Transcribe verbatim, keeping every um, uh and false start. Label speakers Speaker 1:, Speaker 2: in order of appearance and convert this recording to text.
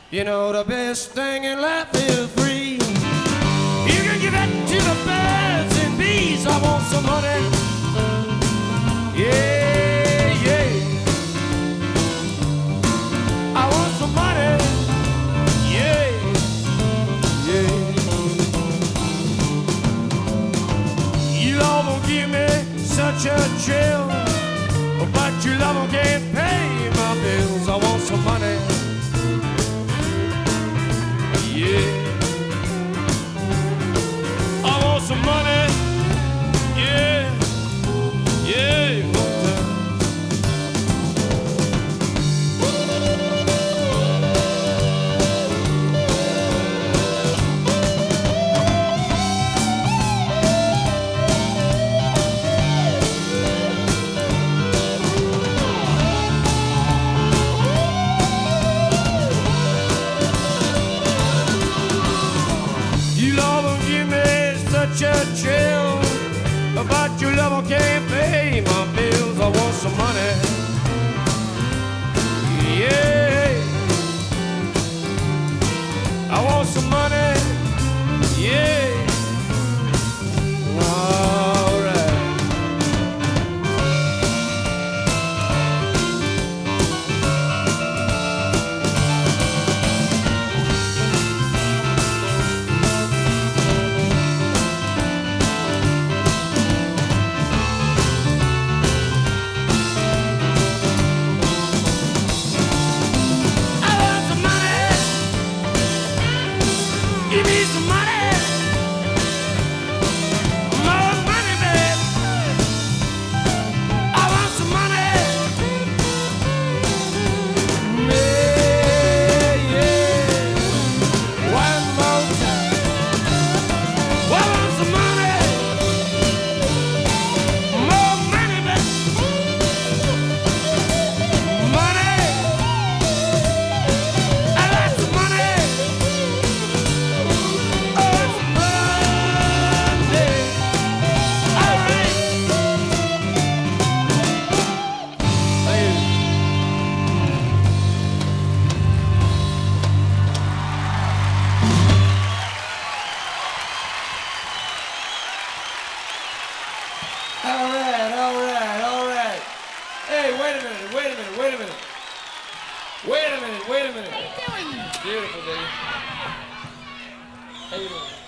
Speaker 1: You know the best thing in life is free. You can give it to the birds and bees. I want some money. Yeah, yeah. I want some money. Yeah, yeah. You all won't give me such a chill, but you love them can't pay my bills. I want some money. Yeah. I want some money. Yeah. Yeah. Such a chill, but your love can't pay my bills. I want some money. Yeah, I want some money. Yeah, all right. Give me some money, more money, babe. I want some money, yeah, yeah. One more time. I want some money, more money, babe. Money, I like some money. All right, all right, all right. Hey, wait a minute, wait a minute, wait a minute. Wait a minute, wait a minute.
Speaker 2: What are you doing?
Speaker 1: Beautiful, baby. How you doing?